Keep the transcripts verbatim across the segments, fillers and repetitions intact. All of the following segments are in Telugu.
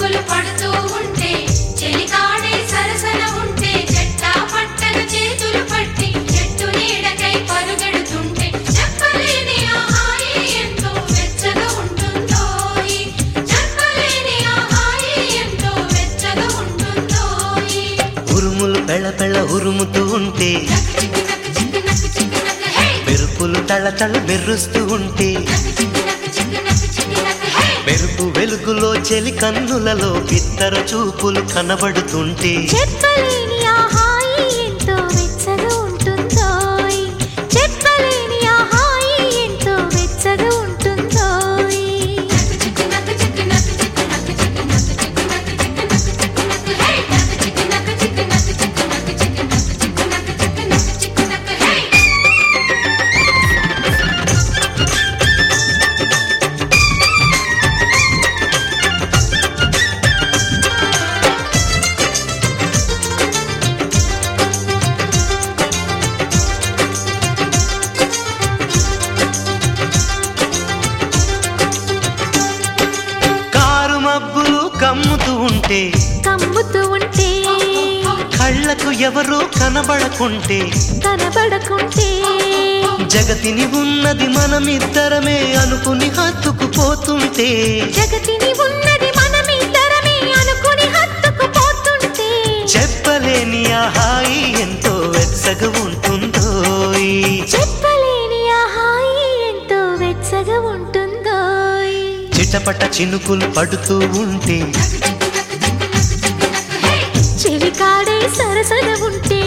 చినుకులు పడుతూ ఉంటే చెలికాడే సరసన ఉంటే చెట్టా పట్టన చేతులు పట్టి చెట్టు నీడకై పరుగెడుతుంటే చెప్పలేని ఆ హాయి ఎంతో వెచ్చగా ఉంటుందోయ్ చెప్పలేని ఆ హాయి ఎంతో వెచ్చగా ఉంటుందోయ్ ఉరుములు పెళ్ళ పెళ్ళ ఉరుముతూ ఉంటే మెరుపులు తళ తళ మెరుస్తూ ఉంటే మెరుపు వెలుగులో చెలి కన్నులలో ఇద్దర చూపులు కనబడుతుంటే చెప్పలేని ఆ హాయి ఎంతో వెచ్చగా ఉంటుందోయ్ చెప్పలేని ఆ హాయి ఎంతో వెచ్చగా ఉంటుందోయ్ కారు మబ్బులు కమ్ముతూ ఉంటే కమ్ముతూ ఉంటే కళ్ళకు ఎవరూ కనబడకుంటే కనబడకుంటే జగతిని ఉన్నది మనమిద్దరమే అనుకుని హత్తుకుపోతుంటే జగతిని ఉన్నది మనమిద్దరమే అనుకుని హత్తుకుపోతుంటే చెప్పలేని ఆ హాయి ఎంతో వెచ్చగా ఉంటుందోయ్ చెప్పలేని ఆ హాయి ఎంతో వెచ్చగా ఉంటుందోయ్ చిటపట చినుకులు పడుతూ ఉంటే చెలికాడే సరసన ఉంటే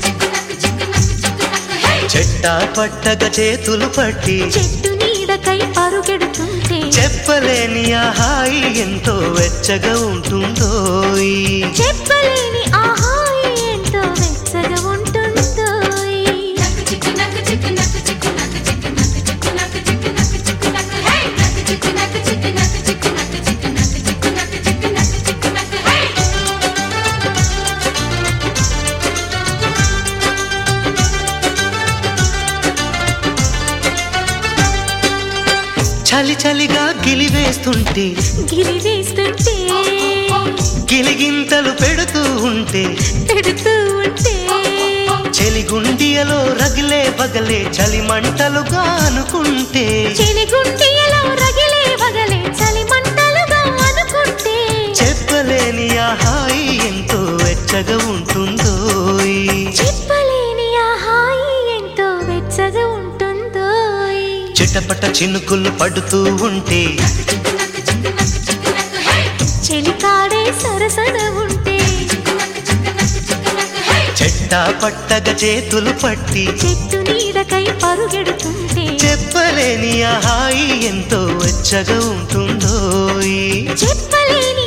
చెట్టా పట్టగా చేతులు పట్టి చెట్టు నీడకై పరుగెడుతుంటే చెప్పలేని ఆ హాయి ఎంతో వెచ్చగా ఉంటుందోయ్ చెప్పలేని ఆ హాయి ఎంతో వెచ్చగా ఉంటుందోయ్ చలి చలిగా గిలివేస్తుంటే గిరి వేస్తుంటే గిలిగింతలు పెడుతూ ఉంటే పెడుతూ ఉంటే చెలిగుండియలో రగిలే బగలే చలి మంటలుగా అనుకుంటే చెలిగుండియలో రగిలే వగలే చలి మంటలుగా అనుకుంటే చెప్పలేని ఆ హాయి ఎంతో వెచ్చగా ఉంటుందోయ్ చెప్పలేని ఆ హాయి ఎంతో వెచ్చగా ఉంటుందోయ్ చిటపట చినుకులు పడుతూ ఉంటే చెలికాడే సరసన ఉంటే చెట్టా పట్టగా చేతులు పట్టి చెట్టు నీడకై పరుగెడుతుంటే చెప్పలేని ఆ హాయి ఎంతో వెచ్చగా ఉంటుందోయ్ చెప్పలేని